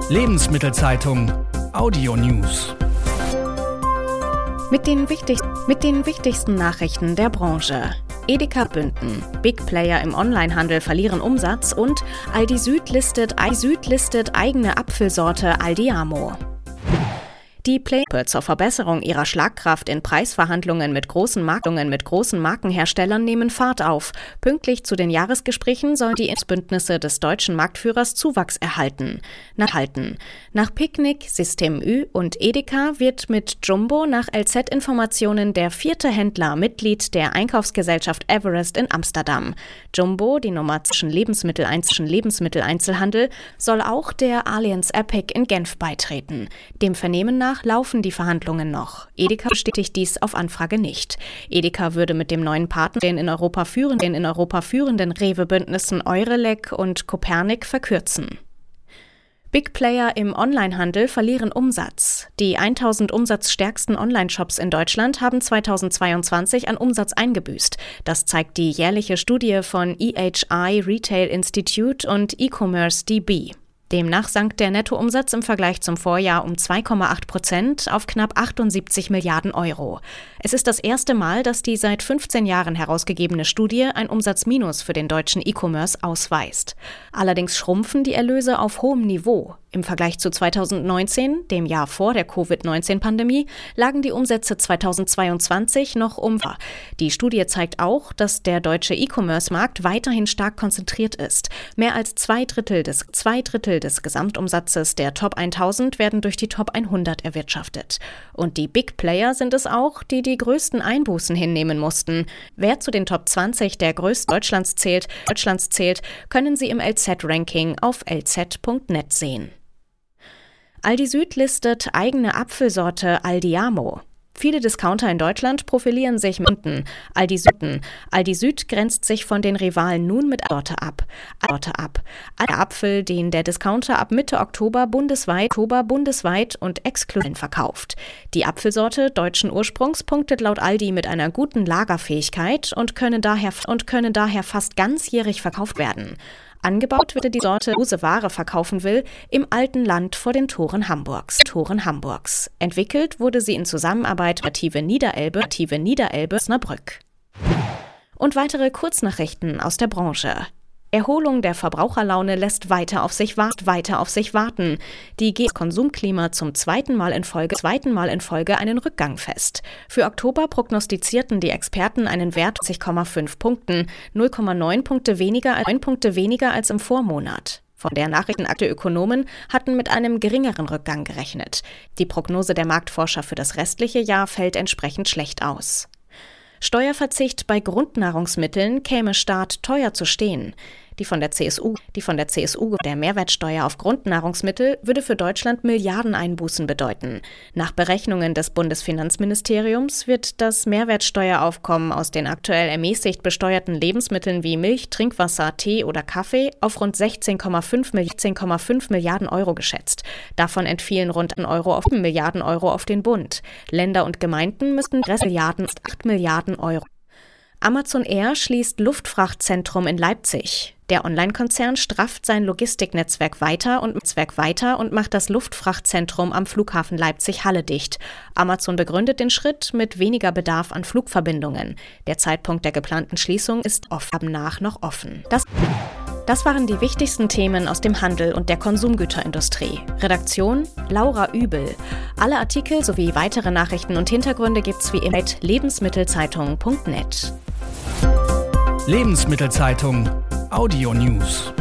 Lebensmittelzeitung Audio News. Mit den wichtigsten Nachrichten der Branche. Edeka Bünden, Big Player im Onlinehandel verlieren Umsatz und Aldi Süd listet eigene Apfelsorte Aldiamo. Die Pläne zur Verbesserung ihrer Schlagkraft in Preisverhandlungen mit großen Markenherstellern nehmen Fahrt auf. Pünktlich zu den Jahresgesprächen sollen die Bündnisse des deutschen Marktführers Zuwachs erhalten. Nach Picknick, System Ü und Edeka wird mit Jumbo nach LZ-Informationen der 4. Händler Mitglied der Einkaufsgesellschaft Everest in Amsterdam. Jumbo, die Nummer zwischen Lebensmitteleinzelhandel, soll auch der Allianz Epic in Genf beitreten. Dem Vernehmen nach laufen die Verhandlungen noch. Edeka bestätigt dies auf Anfrage nicht. Edeka würde mit dem neuen Partner den in Europa führenden Rewe-Bündnissen Eurelec und Copernic verkürzen. Big Player im Onlinehandel verlieren Umsatz. Die 1000 umsatzstärksten Online-Shops in Deutschland haben 2022 an Umsatz eingebüßt. Das zeigt die jährliche Studie von EHI Retail Institute und E-Commerce DB. Demnach sank der Nettoumsatz im Vergleich zum Vorjahr um 2,8% auf knapp 78 Milliarden Euro. Es ist das erste Mal, dass die seit 15 Jahren herausgegebene Studie ein Umsatzminus für den deutschen E-Commerce ausweist. Allerdings schrumpfen die Erlöse auf hohem Niveau. Im Vergleich zu 2019, dem Jahr vor der Covid-19-Pandemie, lagen die Umsätze 2022 noch um. Die Studie zeigt auch, dass der deutsche E-Commerce-Markt weiterhin stark konzentriert ist. Mehr als zwei Drittel des Gesamtumsatzes der Top 1000 werden durch die Top 100 erwirtschaftet. Und die Big Player sind es auch, die die größten Einbußen hinnehmen mussten. Wer zu den Top 20 der größten Deutschlands zählt, können Sie im LZ-Ranking auf lz.net sehen. Aldi Süd listet eigene Apfelsorte Aldiamo. Viele Discounter in Deutschland profilieren sich mit Aldi Süd grenzt sich von den Rivalen nun mit Sorte ab. Ein Apfel, den der Discounter ab Mitte Oktober bundesweit und exklusiv verkauft. Die Apfelsorte deutschen Ursprungs punktet laut Aldi mit einer guten Lagerfähigkeit und können daher fast ganzjährig verkauft werden. Angebaut wird die Sorte, lose Ware verkaufen will, im alten Land vor den Toren Hamburgs. Entwickelt wurde sie in Zusammenarbeit mit Niederelbe Osnabrück. Und weitere Kurznachrichten aus der Branche. Erholung der Verbraucherlaune lässt weiter auf sich warten. Die Konsumklima zum zweiten Mal in Folge einen Rückgang fest. Für Oktober prognostizierten die Experten einen Wert von 60,5 Punkten, 0,9 Punkte weniger als im Vormonat. Von der Nachrichtenakte Ökonomen hatten mit einem geringeren Rückgang gerechnet. Die Prognose der Marktforscher für das restliche Jahr fällt entsprechend schlecht aus. Steuerverzicht bei Grundnahrungsmitteln käme Staat teuer zu stehen. Die von der CSU der Mehrwertsteuer auf Grundnahrungsmittel würde für Deutschland Milliardeneinbußen bedeuten. Nach Berechnungen des Bundesfinanzministeriums wird das Mehrwertsteueraufkommen aus den aktuell ermäßigt besteuerten Lebensmitteln wie Milch, Trinkwasser, Tee oder Kaffee auf rund 16,5 Milliarden Euro geschätzt. Davon entfielen rund 8 Milliarden Euro auf den Bund. Länder und Gemeinden müssten 8 Milliarden Euro. Amazon Air schließt Luftfrachtzentrum in Leipzig. Der Online-Konzern strafft sein Logistiknetzwerk weiter und macht das Luftfrachtzentrum am Flughafen Leipzig-Halle dicht. Amazon begründet den Schritt mit weniger Bedarf an Flugverbindungen. Der Zeitpunkt der geplanten Schließung ist noch offen. Das waren die wichtigsten Themen aus dem Handel und der Konsumgüterindustrie. Redaktion Laura Übel. Alle Artikel sowie weitere Nachrichten und Hintergründe gibt's wie immer at lebensmittelzeitung.net. Lebensmittelzeitung Audio News.